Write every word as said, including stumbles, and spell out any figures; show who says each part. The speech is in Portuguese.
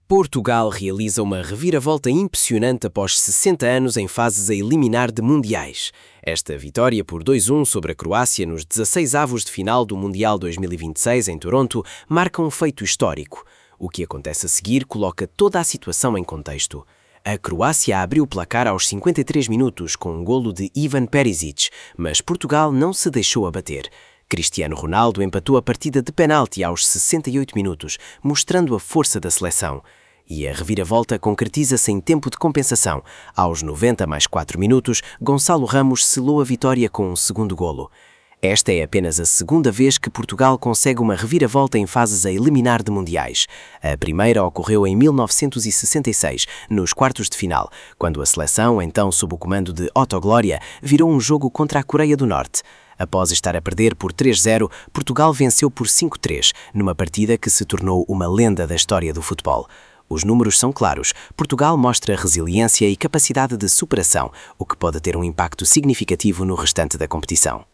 Speaker 1: Portugal realiza uma reviravolta impressionante após sessenta anos em fases a eliminar de mundiais. Esta vitória por dois a um sobre a Croácia nos dezasseis avos de final do Mundial dois mil e vinte e seis em Toronto marca um feito histórico. O que acontece a seguir coloca toda a situação em contexto. A Croácia abriu o placar aos cinquenta e três minutos com um golo de Ivan Perisic, mas Portugal não se deixou abater. Cristiano Ronaldo empatou a partida de penalti aos sessenta e oito minutos, mostrando a força da seleção. E a reviravolta concretiza-se em tempo de compensação. Aos noventa mais quatro minutos, Gonçalo Ramos selou a vitória com um segundo golo. Esta é apenas a segunda vez que Portugal consegue uma reviravolta em fases a eliminar de mundiais. A primeira ocorreu em mil novecentos e sessenta e seis, nos quartos de final, quando a seleção, então sob o comando de Otto Glória, virou um jogo contra a Coreia do Norte. Após estar a perder por três a zero, Portugal venceu por cinco a três, numa partida que se tornou uma lenda da história do futebol. Os números são claros. Portugal mostra resiliência e capacidade de superação, o que pode ter um impacto significativo no restante da competição.